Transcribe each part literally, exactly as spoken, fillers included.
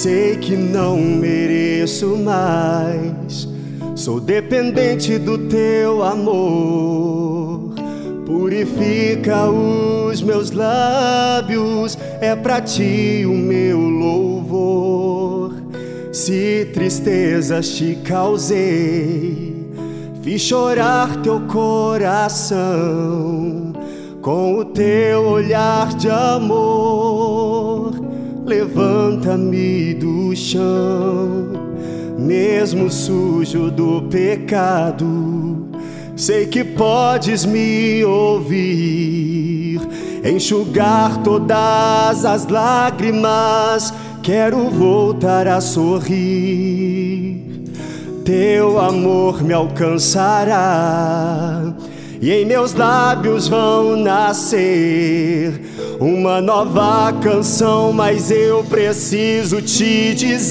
Sei que não mereço mais, sou dependente do teu amor. Purifica os meus lábios, é pra ti o meu louvor. Se tristezas te causei, fiz chorar teu coração com o teu olhar de amor. Levanta-me do chão, mesmo sujo do pecado. Sei que podes me ouvir, enxugar todas as lágrimas. Quero voltar a sorrir. Teu amor me alcançará e em meus lábios vão nascer uma nova canção, mas eu preciso te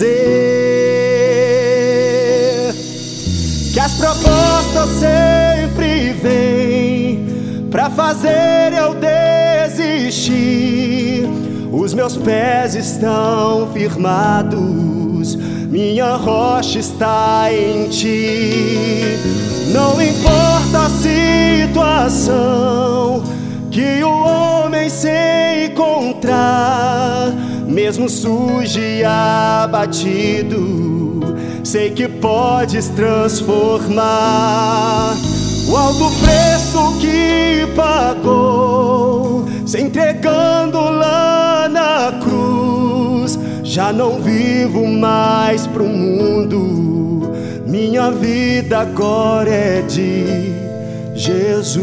dizer que as propostas sempre vêm pra fazer eu desistir. Os meus pés estão firmados, minha rocha está em ti. Não importa a situação que o homem se encontrar, mesmo sujo e abatido, sei que podes transformar. O alto preço que pagou, se entregando lá na cruz. Já não vivo mais pro mundo, minha vida agora é de Jesus.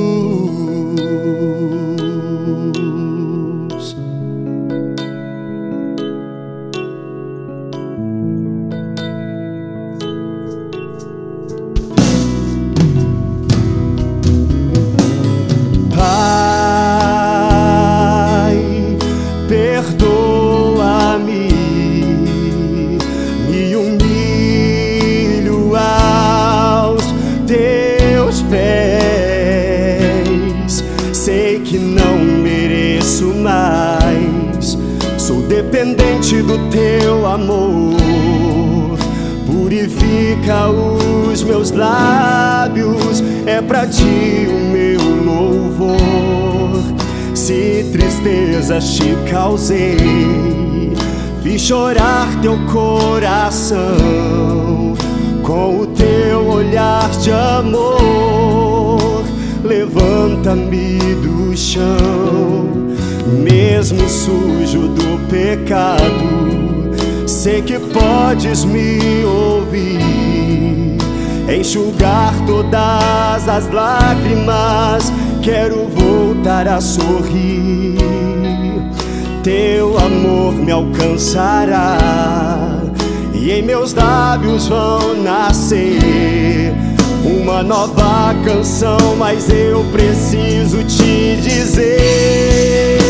Pai, perdoa-me, me humilho aos teus pés. Sei que não mereço mais, sou dependente do teu amor. Purifica os meus lábios, é pra ti o meu louvor. Se tristezas te causei, fiz chorar teu coração com o teu olhar de amor. Levanta-me do chão, mesmo sujo do pecado. Sei que podes me ouvir, enxugar todas as lágrimas. Quero voltar a sorrir. Teu amor me alcançará e em meus lábios vão nascer uma nova canção, mas eu preciso te dizer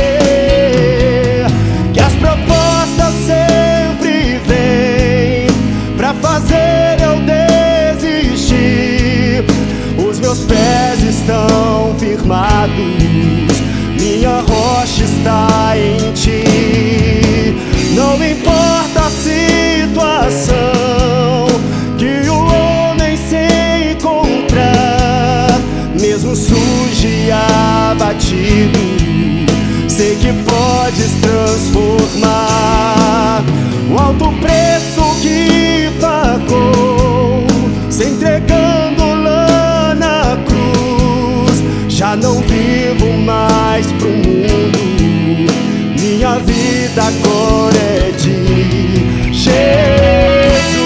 que as propostas sempre vêm pra fazer eu desistir. Os meus pés estão firmados, minha rocha está em ti. Não importa a situação que o homem se encontrar, mesmo sujo e abatido, sei que podes transformar. O alto preço que pagou, se entregando lá na cruz. Já não vivo mais pro mundo, minha vida agora é de Jesus.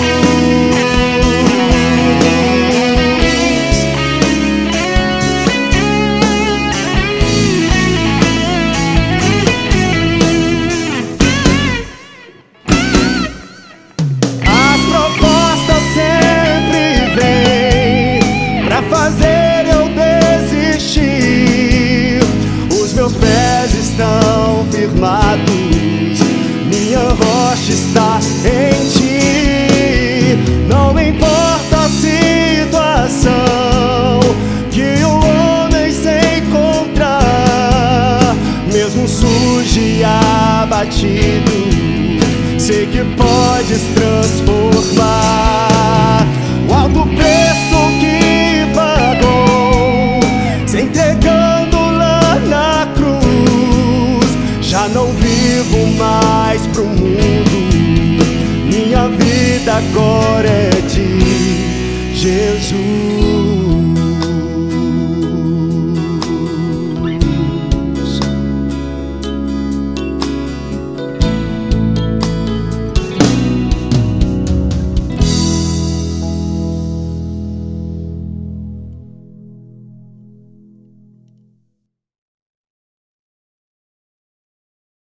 As propostas sempre vêm pra fazer eu desistir. Os meus pés estão firmados, minha rocha está em ti. Não importa a situação que o homem se encontrar, mesmo sujo e abatido, sei que podes transformar. O alto preço que pagou, se entregando lá na cruz. Já não vivo mais pro mundo, minha vida agora é de Jesus.